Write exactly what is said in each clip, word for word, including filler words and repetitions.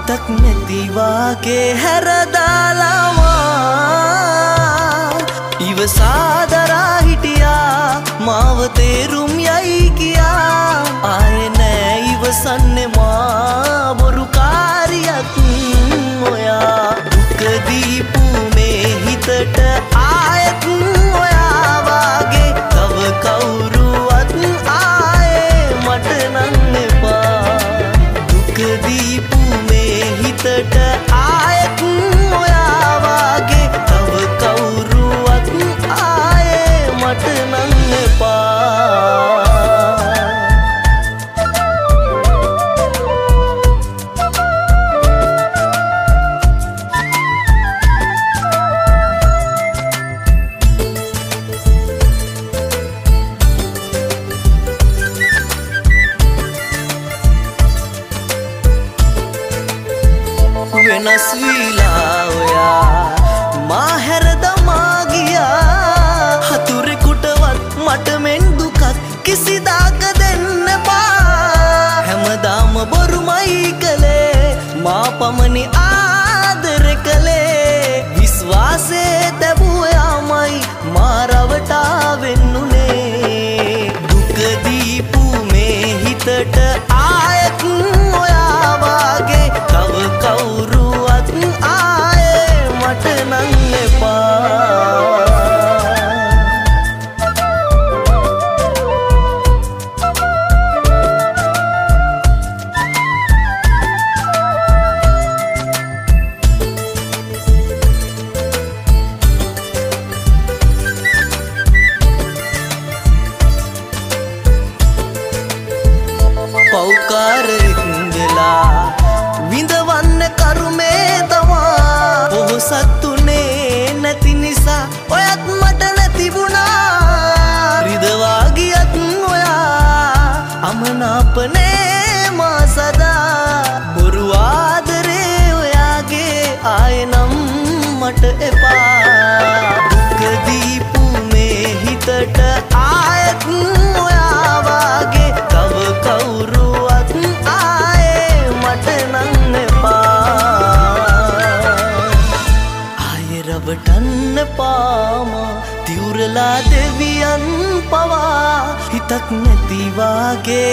හිතක් නැති වාගේ හැරදාලවා ඉවසාදරා හිටියා මාව තේරුම් යයි කියා ආයේ නෑ ඉවසන්නේ මා බොරුකාරියක් ඔයා දුක දීපු මේ හිතට ආයෙත් ඔයා වාගේ තව කවුරුවත් ආයේ මට නම් එපා දුක දීපු මේ හිතට ආයෙත් ඔයා වාගේ තව කවුරුවත් ආයේ මට නම් එපා වෙනස් වීලා ඔයා මා හැරදමා ගියා හතුරෙකුටවත් මට මෙන් දුකක් කිසිදාක දෙන්න බා හැමදාම බොරුමයි කළේ මා පමණි ආදර කළේ විශ්වාසේ තැබුව යාමයි මා රවටා වෙන්නුනේ දුක දීපු මේ හිතට ආයෙත් ඔයා වාගේ තව කවුරුවත් ආයේ මට නම් එපා පෞකාරෙක් වෙලා විඳවන්න කරුමේ තමා පොහොසත්තුනේ නැති නිසා ඔයත් මට නැතිබුණා රිදවා ගියත් ඔයා අමනාපනේ මා සදා බොරු ආදරේ ඔයාගේ ආයේ නම් මට එපා දුක දීපු මේ හිතට ආයෙත් ඔයා වාගේ තව කවුරුවත් ආයේ මට නම් එපා ආයේ රවටන්න පාම තිවුරලා දෙවියන් පවා හිතක් නැති වාගේ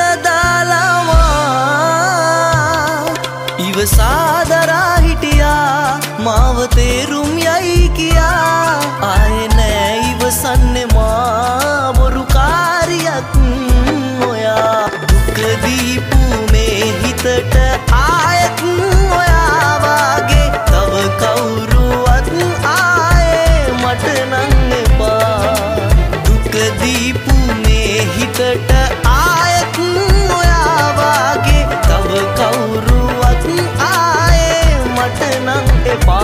හැරදාලවා ඉවසාදරා හිටියා මාව තේරුම් යයි කියා ආයේ නෑ ඉවසන්නේ මා බොරුකාරියක් ඔයා දුක දීපු මේ හිතට ආයෙත් ඔයා වාගේ තව කවුරුවත් ආයේ මට නම් එපා දුක දීපු මේ හිතට ආයෙත් ඔයා වාගේ තව කවුරුවත් ආයේ මට නම් එපා